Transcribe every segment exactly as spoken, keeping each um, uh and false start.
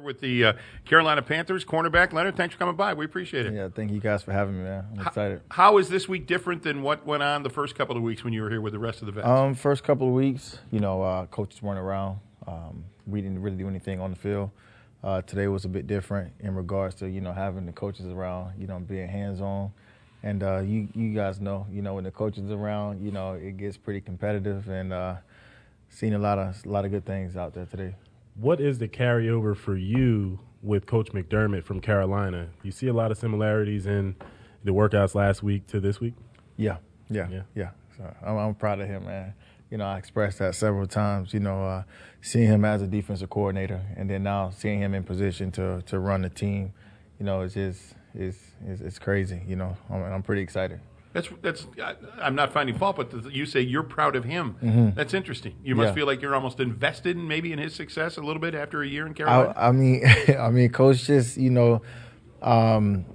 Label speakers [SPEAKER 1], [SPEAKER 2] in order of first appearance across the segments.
[SPEAKER 1] with the uh, Carolina Panthers, cornerback. Leonard, thanks for coming by. We appreciate it.
[SPEAKER 2] Yeah, thank you guys for having me, man. I'm excited.
[SPEAKER 1] How, how is this week different than what went on the first couple of weeks when you were here with the rest of the vets?
[SPEAKER 2] Um, first couple of weeks, you know, uh, coaches weren't around. Um, we didn't really do anything on the field. Uh, today was a bit different in regards to, you know, having the coaches around, you know, being hands-on. And uh, you, you guys know, you know, when the coaches are around, you know, it gets pretty competitive, and uh, seen a lot of a lot of good things out there today.
[SPEAKER 3] What is the carryover for you with Coach McDermott from Carolina? You see a lot of similarities in the workouts last week to this week?
[SPEAKER 2] Yeah, yeah, yeah. yeah. So I'm, I'm proud of him, man. You know, I expressed that several times, you know, uh, seeing him as a defensive coordinator, and then now seeing him in position to to run the team, you know, it's just it's, it's, it's crazy, you know. I'm, I'm pretty excited.
[SPEAKER 1] That's that's. I, I'm not finding fault, but the, you say you're proud of him.
[SPEAKER 2] Mm-hmm.
[SPEAKER 1] That's interesting. You must
[SPEAKER 2] yeah.
[SPEAKER 1] feel like you're almost invested, in, maybe, in his success a little bit after a year in Carolina.
[SPEAKER 2] I, I mean, I mean, Coach, just you know, um,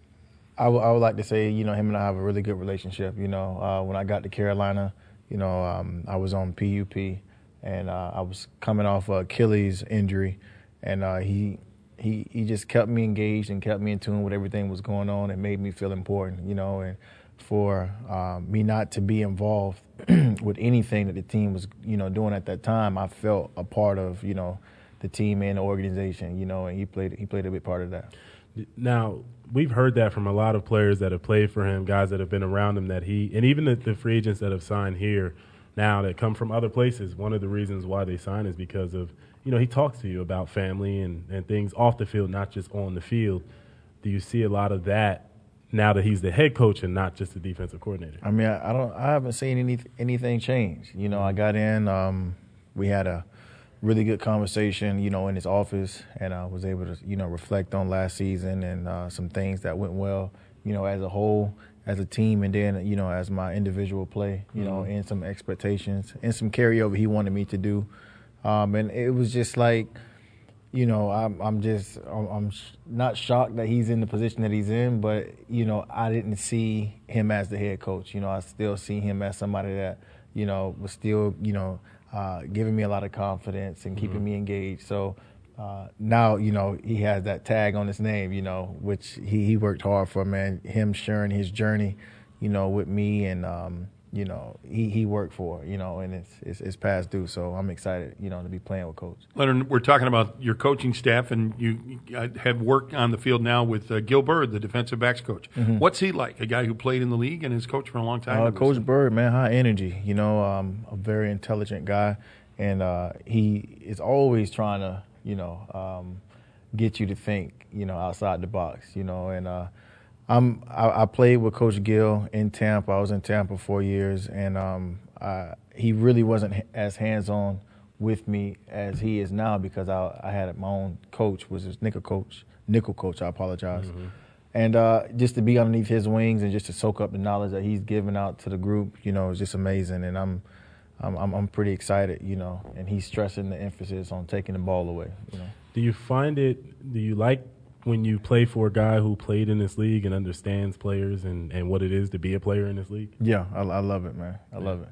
[SPEAKER 2] I, w- I would like to say, you know, him and I have a really good relationship. You know, uh, when I got to Carolina, you know, um, I was on P U P, and uh, I was coming off a Achilles injury, and uh, he. He he just kept me engaged and kept me in tune with everything that was going on, and made me feel important, you know, and for um, me not to be involved with anything that the team was, you know, doing at that time, I felt a part of, you know, the team and the organization, you know, and he played he played a big part of that.
[SPEAKER 3] Now, we've heard that from a lot of players that have played for him, guys that have been around him, that he, and even the, the free agents that have signed here now that come from other places, one of the reasons why they sign is because of, you know, he talks to you about family and, and things off the field, not just on the field. Do you see a lot of that now that he's the head coach and not just the defensive coordinator?
[SPEAKER 2] I mean, I, I don't, I haven't seen any anything change. You know, I got in, um, we had a really good conversation, you know, in his office, and I was able to, you know, reflect on last season and uh, some things that went well, you know, as a whole, as a team, and then, you know, as my individual play, you mm-hmm. know, and some expectations and some carryover he wanted me to do. Um, and it was just like, you know, I'm, I'm just, I'm, I'm sh- not shocked that he's in the position that he's in, but, you know, I didn't see him as the head coach. You know, I still see him as somebody that, you know, was still, you know, uh, giving me a lot of confidence and keeping mm-hmm. me engaged. So uh, now, you know, he has that tag on his name, you know, which he, he worked hard for, man. Him sharing his journey, you know, with me, and, um, you know, he, he worked for, you know, and it's, it's it's past due. So I'm excited, you know, to be playing with Coach.
[SPEAKER 1] Leonard, we're talking about your coaching staff, and you have worked on the field now with uh, Gil Bird, the defensive backs coach. Mm-hmm. What's he like, a guy who played in the league and is coach for a long time?
[SPEAKER 2] Uh, coach Bird, man, high energy, you know, um, a very intelligent guy. And uh, he is always trying to, you know, um, get you to think, you know, outside the box, you know, and uh, I'm, I, I played with Coach Gill in Tampa. I was in Tampa four years, and um, I, he really wasn't as hands-on with me as he is now, because I, I had my own coach, was his nickel coach. Nickel coach, I apologize. Mm-hmm. And uh, just to be underneath his wings and just to soak up the knowledge that he's giving out to the group, you know, is just amazing. And I'm, I'm, I'm, I'm pretty excited, you know. And he's stressing the emphasis on taking the ball away, you know.
[SPEAKER 3] Do you find it? Do you like when you play for a guy who played in this league and understands players and, and what it is to be a player in this league?
[SPEAKER 2] Yeah, I, I love it, man. I
[SPEAKER 3] yeah.
[SPEAKER 2] love it.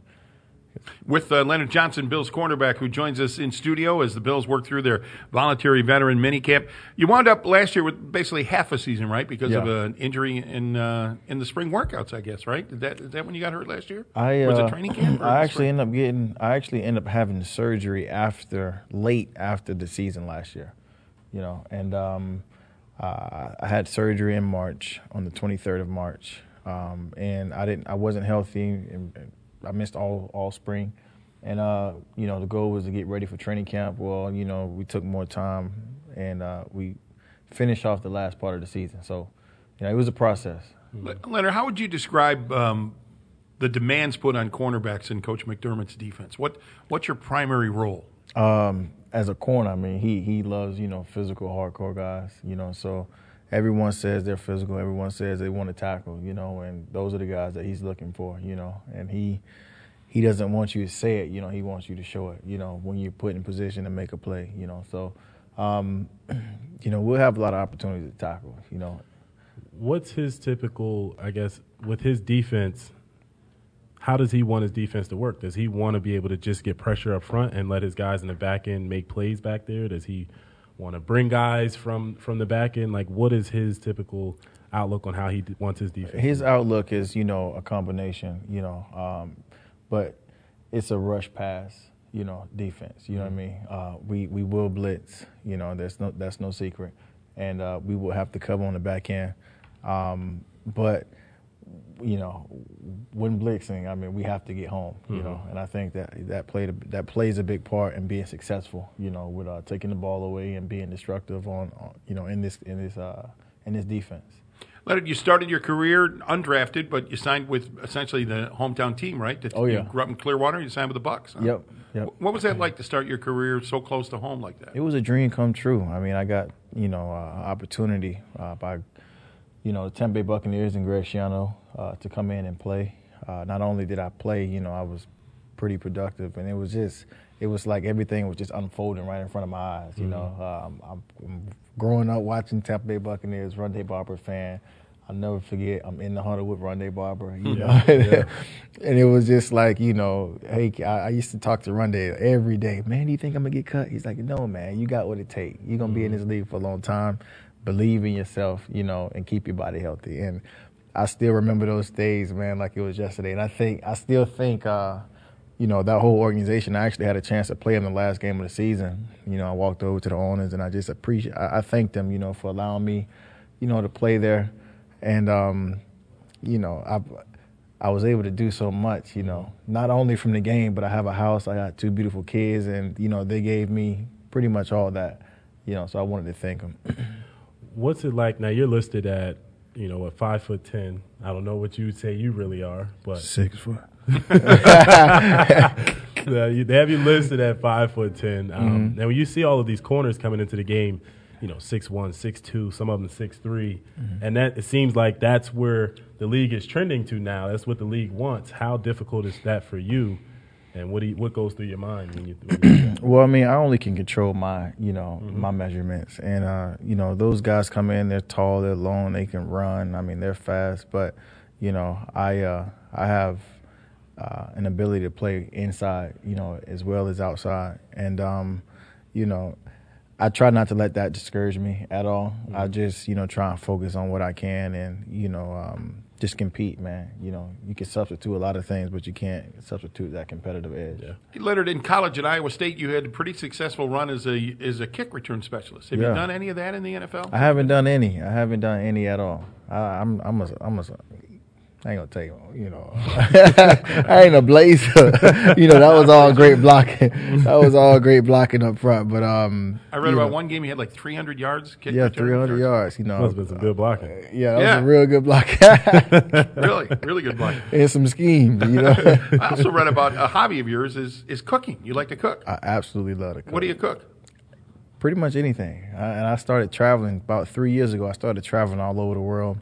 [SPEAKER 1] With uh, Leonard Johnson, Bills cornerback, who joins us in studio as the Bills work through their voluntary veteran minicamp. You wound up last year with basically half a season, right, because
[SPEAKER 2] yeah.
[SPEAKER 1] of an injury in uh, in the spring workouts, I guess, right? Is that, is that when you got hurt last year?
[SPEAKER 2] I, uh,
[SPEAKER 1] was it training camp?
[SPEAKER 2] I actually ended up getting. I actually ended up having the surgery after late after the season last year, you know, and. Um, Uh, I had surgery in March, on the twenty-third of March, um, and I didn't. I wasn't healthy, and, and I missed all all spring. And uh, you know, the goal was to get ready for training camp. Well, you know, we took more time, and uh, we finished off the last part of the season. So, you know, it was a process.
[SPEAKER 1] Leonard, how would you describe um, the demands put on cornerbacks in Coach McDermott's defense? What what's your primary role?
[SPEAKER 2] Um, as a corner, I mean, he he loves, you know, physical, hardcore guys, you know, so everyone says they're physical, everyone says they want to tackle, you know, and those are the guys that he's looking for, you know, and he he doesn't want you to say it, you know, he wants you to show it, you know, when you're put in position to make a play, you know, so, um, you know, we'll have a lot of opportunities to tackle, you know.
[SPEAKER 3] What's his typical, I guess, with his defense? How does he want his defense to work? Does he want to be able to just get pressure up front and let his guys in the back end make plays back there? Does he want to bring guys from, from the back end? Like, what is his typical outlook on how he d- wants his defense?
[SPEAKER 2] His outlook is, you know, a combination, you know, um, but it's a rush pass, you know, defense. You know what I mean? Uh, we we will blitz. You know, there's no that's no secret, and uh, we will have to cover on the back end. Um, but you know, when blitzing, I mean, we have to get home. You mm-hmm. know, and I think that that played a, that plays a big part in being successful. You know, with uh, taking the ball away and being destructive on, on you know in this in this uh, in this defense.
[SPEAKER 1] Leonard, you started your career undrafted, but you signed with essentially the hometown team, right? That
[SPEAKER 2] oh, yeah.
[SPEAKER 1] You grew up in Clearwater, you signed with the Bucks. Huh?
[SPEAKER 2] Yep, yep.
[SPEAKER 1] What was that like to start your career so close to home like that?
[SPEAKER 2] It was a dream come true. I mean, I got, you know, uh, opportunity uh, by, you know, the Tampa Bay Buccaneers and Greg Schiano uh, to come in and play. Uh, not only did I play, you know, I was pretty productive, and it was just, it was like everything was just unfolding right in front of my eyes, you mm-hmm. know. Um, I'm, I'm growing up watching Tampa Bay Buccaneers, Rondé Barber fan. I'll never forget, I'm in the huddle with Rondé Barber, you know. Yeah, yeah. And it was just like, you know, hey, I, I used to talk to Rondé every day. Man, do you think I'm going to get cut? He's like, no, man, you got what it takes. You're going to mm-hmm. be in this league for a long time. Believe in yourself, you know, and keep your body healthy. And I still remember those days, man, like it was yesterday. And I think, I still think, uh, you know, that whole organization, I actually had a chance to play in the last game of the season. You know, I walked over to the owners, and I just appreciate, I, I thanked them, you know, for allowing me, you know, to play there. And, um, you know, I I was able to do so much, you know, not only from the game, but I have a house, I got two beautiful kids, and, you know, they gave me pretty much all that, you know, so I wanted to thank them.
[SPEAKER 3] What's it like now? You're listed at, you know, at five foot ten. I don't know what you would say you really are, but
[SPEAKER 2] six foot.
[SPEAKER 3] They have you listed at five foot ten. Um, mm-hmm. Now, when you see all of these corners coming into the game, you know, six one, six two, some of them six three, mm-hmm. and that it seems like that's where the league is trending to now. That's what the league wants. How difficult is that for you? And what do you, what goes through your mind when you? When you
[SPEAKER 2] well, I mean, I only can control my, you know, mm-hmm. my measurements, and uh, you know, those guys come in, they're tall, they're long, they can run. I mean, they're fast, but you know, I uh, I have uh, an ability to play inside, you know, as well as outside, and um, you know, I try not to let that discourage me at all. Mm-hmm. I just, you know, try and focus on what I can, and you know, um, just compete, man. You know, you can substitute a lot of things, but you can't substitute that competitive edge.
[SPEAKER 3] Yeah.
[SPEAKER 1] Leonard, in college at Iowa State, you had a pretty successful run as a as a kick return specialist. Have
[SPEAKER 2] yeah.
[SPEAKER 1] you done any of that in the N F L?
[SPEAKER 2] I haven't done any. I haven't done any at all. I, I'm I'm a, I'm a I ain't gonna tell you, you know, I ain't a blazer. You know, that was all great blocking. That was all great blocking up front. But um,
[SPEAKER 1] I read about
[SPEAKER 2] know,
[SPEAKER 1] one game he had like three hundred yards. Kick
[SPEAKER 2] yeah,
[SPEAKER 1] return,
[SPEAKER 2] three hundred yards. You know,
[SPEAKER 3] must have been some good blocking.
[SPEAKER 2] Uh, yeah, that
[SPEAKER 1] yeah.
[SPEAKER 2] was a real good block.
[SPEAKER 1] really, really good blocking.
[SPEAKER 2] And some schemes. You know.
[SPEAKER 1] I also read about a hobby of yours is is cooking. You like to cook.
[SPEAKER 2] I absolutely love to cook.
[SPEAKER 1] What do you cook?
[SPEAKER 2] Pretty much anything. I, and I started traveling about three years ago. I started traveling all over the world.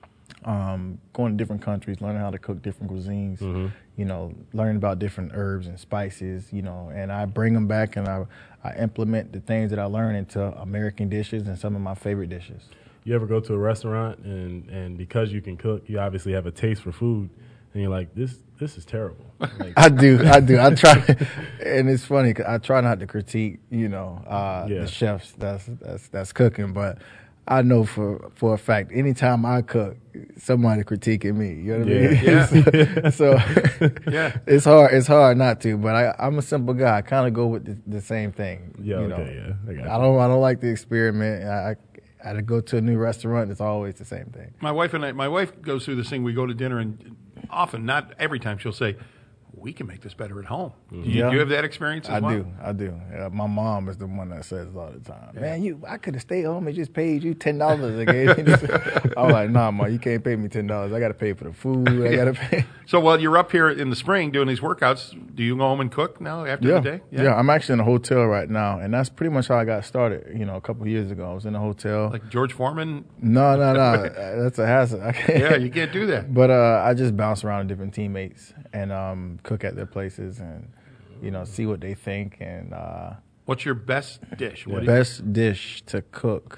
[SPEAKER 2] Um, going to different countries, learning how to cook different cuisines, mm-hmm. you know, learning about different herbs and spices, you know, and I bring them back and I, I implement the things that I learn into American dishes and some of my favorite dishes.
[SPEAKER 3] You ever go to a restaurant and, and because you can cook, you obviously have a taste for food, and you're like, this this is terrible. Like,
[SPEAKER 2] I do, I do. I try, and it's funny 'cause I try not to critique, you know, uh, yeah. the chefs that's that's that's cooking, but I know for, for a fact, anytime I cook, somebody critiquing me. You know what
[SPEAKER 1] yeah.
[SPEAKER 2] I mean?
[SPEAKER 1] Yeah.
[SPEAKER 2] so so
[SPEAKER 1] yeah.
[SPEAKER 2] it's hard. It's hard not to. But I, I'm a simple guy. I kind of go with the, the same thing.
[SPEAKER 3] Yeah.
[SPEAKER 2] You know?
[SPEAKER 3] Okay. Yeah. I, got
[SPEAKER 2] I don't. I don't like the experiment. I, I, I go to a new restaurant. It's always the same thing.
[SPEAKER 1] My wife and I. My wife goes through this thing. We go to dinner, and often, not every time, she'll say, we can make this better at home. Mm-hmm. Do, you,
[SPEAKER 2] yeah.
[SPEAKER 1] do you have that experience as
[SPEAKER 2] I
[SPEAKER 1] well?
[SPEAKER 2] do. I do. Uh, my mom is the one that says it all the time.
[SPEAKER 1] Yeah.
[SPEAKER 2] Man, you, I could have stayed home and just paid you ten dollars again. I was like, nah, Mom, you can't pay me ten dollars. I got to pay for the food. I
[SPEAKER 1] yeah.
[SPEAKER 2] got to pay.
[SPEAKER 1] So while you're up here in the spring doing these workouts, do you go home and cook now after
[SPEAKER 2] yeah.
[SPEAKER 1] the day?
[SPEAKER 2] Yeah. yeah, I'm actually in a hotel right now, and that's pretty much how I got started. You know, a couple of years ago, I was in a hotel.
[SPEAKER 1] Like George Foreman?
[SPEAKER 2] No, no, no. That's a hassle. I can't.
[SPEAKER 1] Yeah, you can't do that.
[SPEAKER 2] But uh, I just bounce around with different teammates and um, cook at their places and, you know, see what they think. And uh,
[SPEAKER 1] what's your best dish? What
[SPEAKER 2] the best you... dish to cook?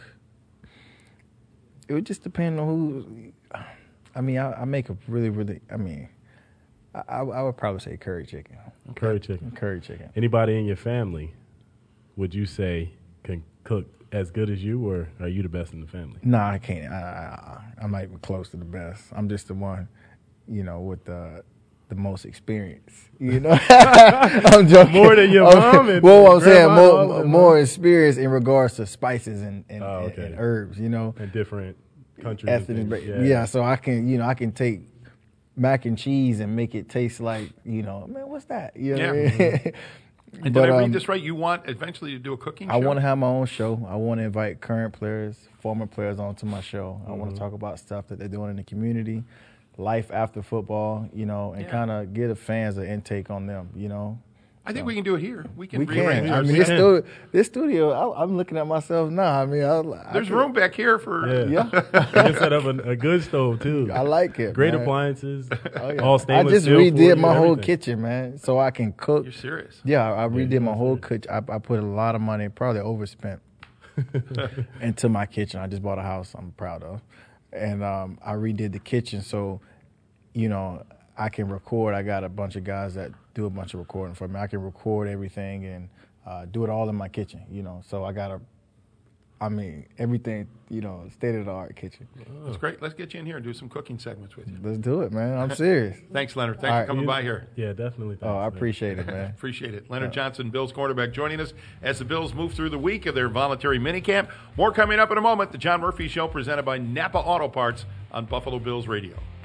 [SPEAKER 2] It would just depend on who. I mean, I, I make a really, really. I mean, I, I would probably say curry chicken.
[SPEAKER 3] Curry chicken.
[SPEAKER 2] Curry chicken.
[SPEAKER 3] Anybody in your family, would you say, can cook as good as you, or are you the best in the family?
[SPEAKER 2] No, I can't. I, I, I'm not even close to the best. I'm just the one, you know, with the the most experience. You know, I'm joking.
[SPEAKER 3] More than your mom and
[SPEAKER 2] well, I'm saying
[SPEAKER 3] grandma, all
[SPEAKER 2] more
[SPEAKER 3] of them,
[SPEAKER 2] more
[SPEAKER 3] huh?
[SPEAKER 2] experience in regards to spices and and,
[SPEAKER 3] Oh,
[SPEAKER 2] and,
[SPEAKER 3] okay.
[SPEAKER 2] and herbs. You know,
[SPEAKER 3] In different countries. and
[SPEAKER 2] ethnic.
[SPEAKER 3] things.
[SPEAKER 2] Yeah. yeah, so I can you know I can take mac and cheese and make it taste like you know man, what's that? You know
[SPEAKER 1] Yeah.
[SPEAKER 2] what I mean?
[SPEAKER 1] And
[SPEAKER 2] But,
[SPEAKER 1] did I read
[SPEAKER 2] um,
[SPEAKER 1] this right? You want eventually to do a cooking show?
[SPEAKER 2] I want to have my own show. I want to invite current players, former players onto my show. I want to talk about stuff that they're doing in the community, life after football, you know, and
[SPEAKER 1] Yeah.
[SPEAKER 2] kind of give the fans an intake on them, you know.
[SPEAKER 1] I think we can do it here. We can
[SPEAKER 2] We
[SPEAKER 1] rearrange
[SPEAKER 2] can.
[SPEAKER 1] our
[SPEAKER 2] I mean, this,
[SPEAKER 1] set.
[SPEAKER 2] stu- this studio, I, I'm looking at myself now. I mean, I, I
[SPEAKER 1] There's
[SPEAKER 2] could-
[SPEAKER 1] room back here for.
[SPEAKER 3] Yeah.
[SPEAKER 2] Yeah,
[SPEAKER 3] You can set up a, a good stove too.
[SPEAKER 2] I like it.
[SPEAKER 3] Great
[SPEAKER 2] man.
[SPEAKER 3] appliances.
[SPEAKER 2] Oh, yeah.
[SPEAKER 3] All
[SPEAKER 2] I
[SPEAKER 3] stainless
[SPEAKER 2] just
[SPEAKER 3] steel. for
[SPEAKER 2] redid
[SPEAKER 3] you,
[SPEAKER 2] my whole
[SPEAKER 3] everything.
[SPEAKER 2] kitchen, man, so I can cook.
[SPEAKER 1] You're serious.
[SPEAKER 2] Yeah, I, I redid
[SPEAKER 3] you
[SPEAKER 2] my
[SPEAKER 3] must
[SPEAKER 2] whole
[SPEAKER 3] have.
[SPEAKER 2] kitchen. I, I put a lot of money, probably overspent, into my kitchen. I just bought a house I'm proud of. And um, I redid the kitchen so, you know, I can record. I got a bunch of guys that do a bunch of recording for me. I can record everything and uh, do it all in my kitchen, you know. So I got a, I mean, everything, you know, state-of-the-art kitchen.
[SPEAKER 1] That's great. Let's get you in here and do some cooking segments with you.
[SPEAKER 2] Let's do it, man. I'm serious.
[SPEAKER 1] Thanks, Leonard. Thanks
[SPEAKER 2] All
[SPEAKER 1] for
[SPEAKER 2] right.
[SPEAKER 1] coming
[SPEAKER 3] You-
[SPEAKER 1] by here.
[SPEAKER 3] Yeah, definitely. Thanks,
[SPEAKER 2] Oh, I
[SPEAKER 3] man.
[SPEAKER 2] appreciate it, man.
[SPEAKER 1] Appreciate it. Leonard Johnson, Bills cornerback, joining us as the Bills move through the week of their voluntary minicamp. More coming up in a moment. The John Murphy Show, presented by Napa Auto Parts on Buffalo Bills Radio.